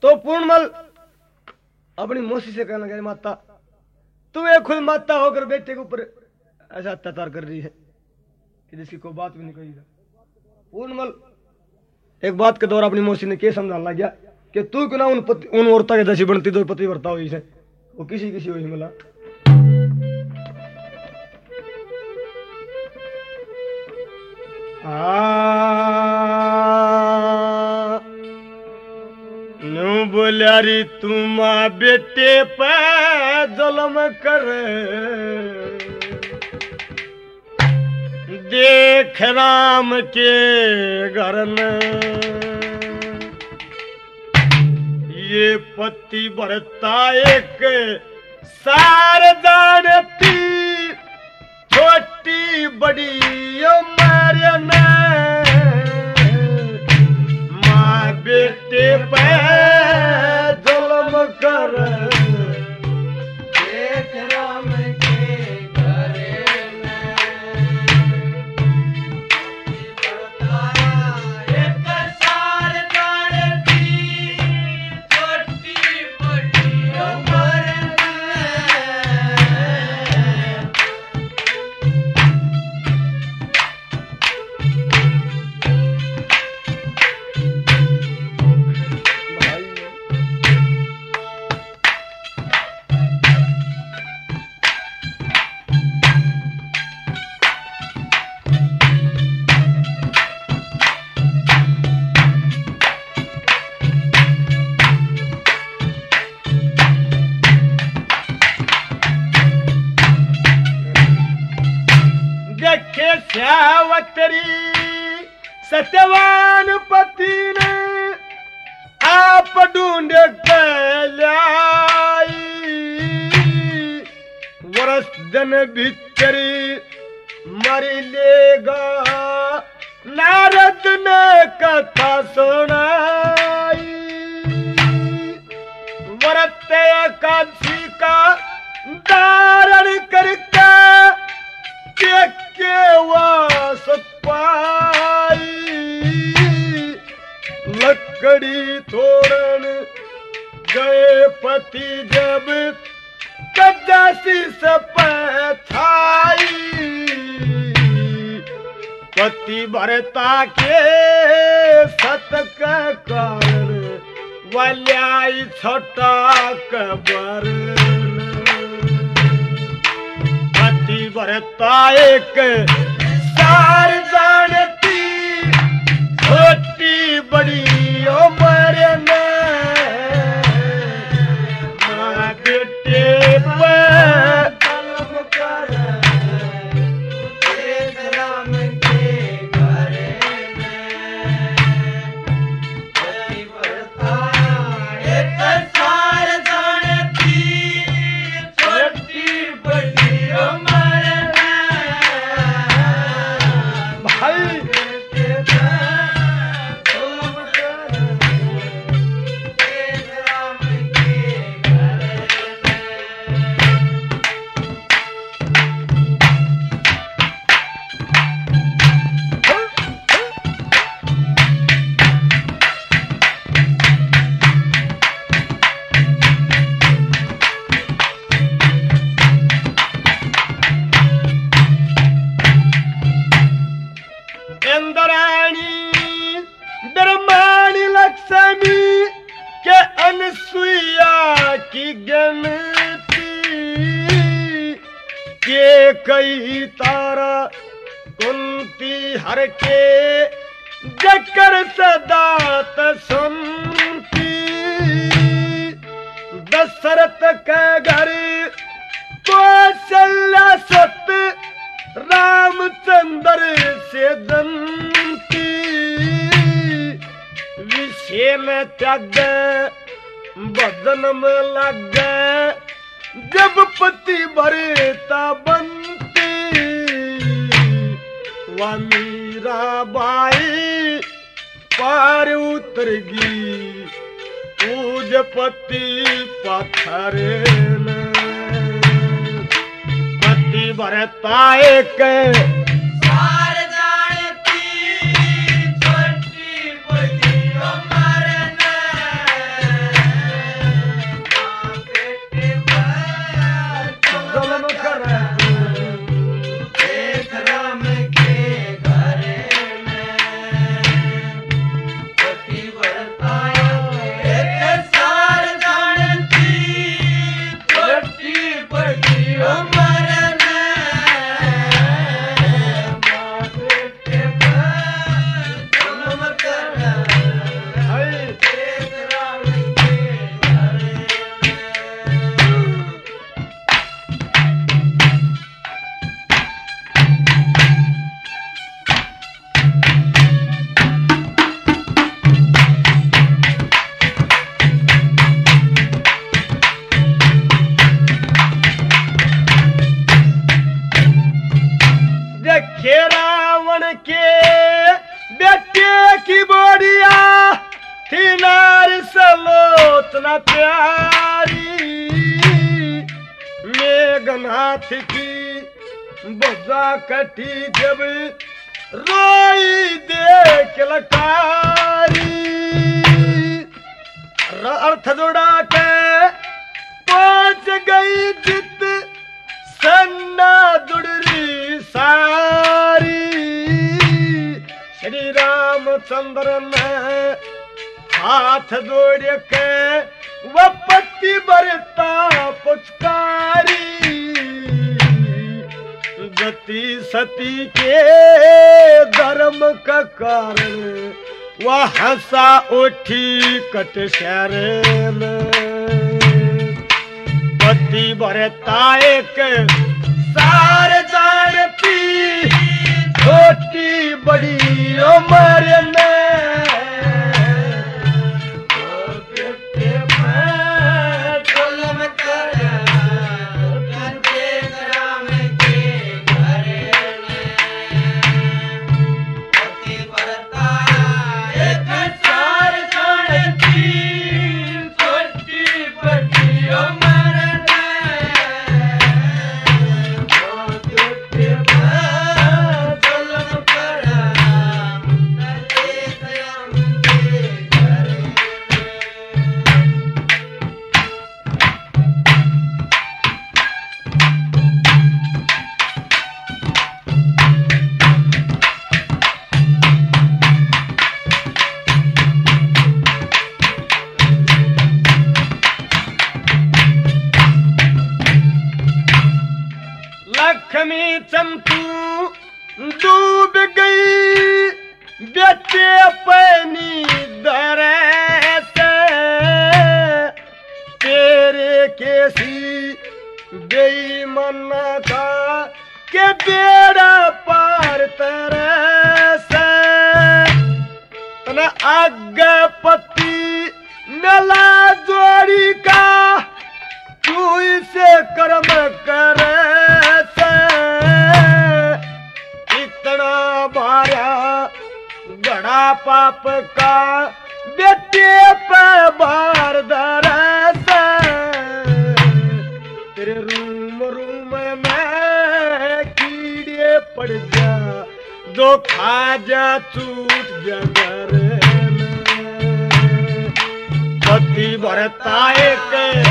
तो पूर्णमल अपनी मौसी से कहना लगा, माता तू एक खुद माता होकर बेटे के ऊपर ऐसा अत्याचार कर रही है कि जिसकी कोई बात भी नहीं कही। पूर्णमल एक बात के दौरान अपनी मौसी ने क्या समझाने लग गया कि तू क्यों ना उन औरतों के जैसी बनती जो पति वर्ता हुई से वो किसी किसी हुई मिला। न्यू बोल्यारी तुम बेटे पे जुल्म कर देख राम के घर न ये पति भरता एक सार जानती छोटी बड़ी उम्र न माँ बेटे पे जुल्म कर देख राम के घर श्यावतरी सत्यवान पति ने आप ढूंढ लाई वर्ष दिन भीतरी मरी लेगा नारद ने कथा सुनाई व्रत एकादशी का धारण करके वास पाई लकड़ी तोड़न गए पति जब कदासी सपथाई पति भरता के सत का कारण वल्याई छोटा कबर भरता एक सार जानती छोटी बड़ी उम्र न माँ बेटे पर जुल्म कर देख राम के घर में भरता एक सार जानती छोटी बड़ी उम्र के अनसुईया की गनती के कई तारा कुंती हर के जकर सदात सुनती दशरथ के घर कौशल्या सत रामचंद्र से दंती विषय में त्याग बदन में लग जब पति भरता बनती वह मीरा बाई पार उतरगी पूज पति पत्थर पति भरता एक रचना प्यारी मेघनाथ की बजा कटी जब रोई देख लकारी अर्थ जोड़ा के पहुंच गई जित सन्ना जुड़री सारी श्री रामचंद्र ने हाथ जोड़ के वह पत्ती बरता पुचकारी गति सती के धर्म का कारण वह हंसा उठी कट शहर में पति बरता एक सार जानती छोटी बड़ी उम्र में लक्ष्मी चंपू डूब गई बेटे अपनी दरे से तेरे केसी बेईमान का के बेड़ा पार तेरे से तने आगे पति नला जोड़ी का तू इसे कर्म करे इतना भारा बड़ा पाप का बेटे पे बार दरस तेरे रूम में कीड़े पड़ जा जो खा जा चूट जगर पति भरता एक